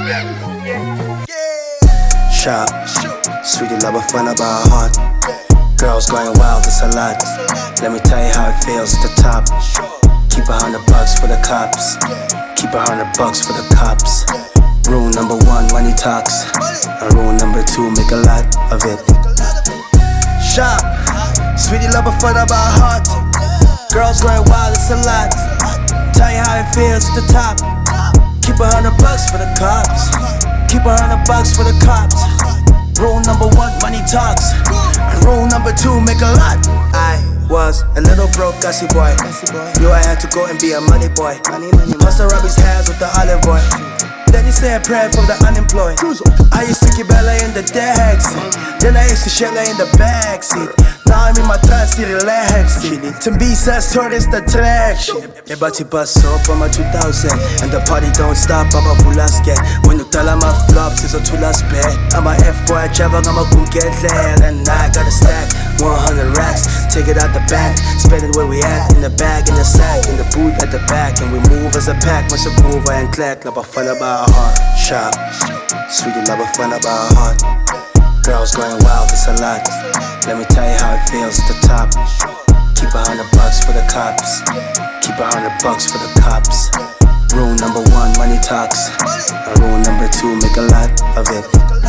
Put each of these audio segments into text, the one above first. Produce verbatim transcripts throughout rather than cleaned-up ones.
Shop, sweetie love a fun about heart. Girls going wild, it's a lot. Let me tell you how it feels at the top. Keep a hundred bucks for the cops. Keep a hundred bucks for the cops. Rule number one, money talks. And rule number two, make a lot of it. Shop, sweetie love a fun about heart. Girls going wild, it's a lot. Tell you how it feels at the top. Keep a hundred bucks for the cops. Keep a hundred bucks for the cops. Rule number one, money talks. And rule number two, make a lot. I was a little broke, gussy boy. Knew I had to go and be a money boy. Must have rubbed his hands with the olive oil. Then he said a prayer for the unemployed. I used to keep Bella in the deck seat. Then I used to share in the backseat. Now I'm in my third seat, relax. Timbisas tourist attraction. Everybody bust up on my two thousand. And the party don't stop, I'm a full asket. When you tell my flops, it's a two last bet. I'm a F-boy, travel, I'm a gun get land. And I got a stack, one hundred racks. Take it out the back, spend it where we at. In the bag, in the sack, in the boot at the back. And we move as a pack, once a groove and clack. Love a fun about heart. Shop, sweetie love a fun about heart. Girls going wild, it's a lot. Let me tell you how it feels at the top. Keep a hundred bucks for the cops. Keep a hundred bucks for the cops. Rule number one, money talks. And rule number two, make a lot of it.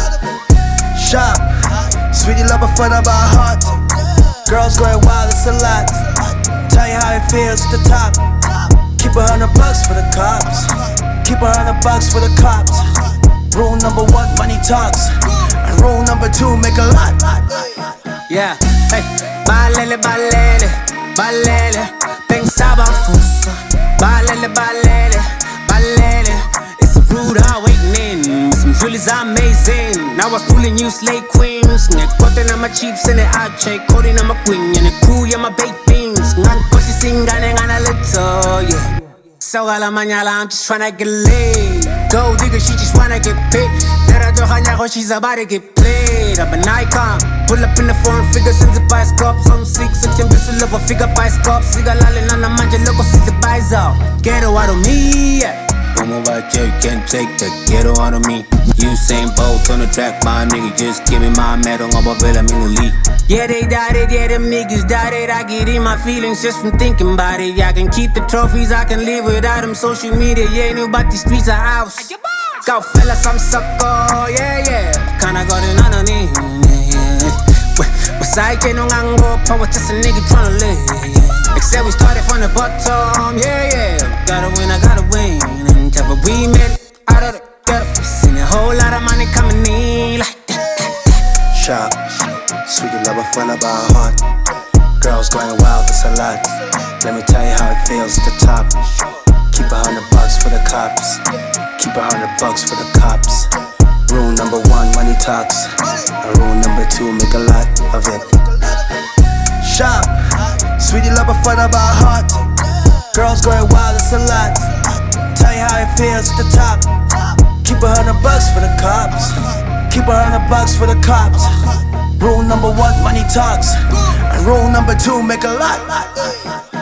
Shop, sweetie love a fun about heart. Girls going wild, it's a lot. Tell you how it feels at the top. Keep a hundred bucks for the cops. Keep a hundred bucks for the cops. Rule number one, money talks. And rule number two, make a lot. Yeah, hey, balele, balele, balele. Pensaba fuso. Balele, balele, balele. It's a rude awakening. Some Julie's amazing. Now I was fooling you, slay queens. Ngekote na ma chips and the arche. Cody na ma queen. And the crew, yeah, my baked beans. Ngan koshi singane ngana little, yeah. So a la mañana, I'm just tryna get laid. Go digger, she just wanna get paid. Let her do her, she's about to get played. I'm an icon. Pull up in the foreign figure, sends it by scope. Some six, six, and this love a figure by scope. Siga lale na na manja, loco, see the buys out. Get it out of me, yeah. Como bache, can't take the ghetto out of me. Usain Bolt on the track, my nigga. Just give me my medal, I'm a vela, I'm in the league. Yeah, they died it, yeah, them niggas died it. I get in my feelings just from thinking about it. I can keep the trophies, I can live without them. Social media, yeah, ain't about these streets are house. Go fellas, I'm sucker, yeah, yeah. Kinda got it on me, yeah, yeah. Besides, ain't no angle, power, just a nigga tryna live. Except we started from the bottom, yeah, yeah. Gotta win, I gotta win. And never we met out of the gutter. Seen a whole lot of money coming in like that. Shop, sweetie love a fun about heart. Girls going wild, it's a lot. Let me tell you how it feels at the top. Keep a hundred bucks for the cops. Keep a hundred bucks for the cops. Rule number one, money talks. And rule number two, make a lot of it. Shop, sweetie love a fun about heart. Girls going wild, it's a lot. Tell you how it feels at the top. Keep a hundred bucks for the cops. Keep a hundred bucks for the cops. Rule number one, money talks. And rule number two, make a lot.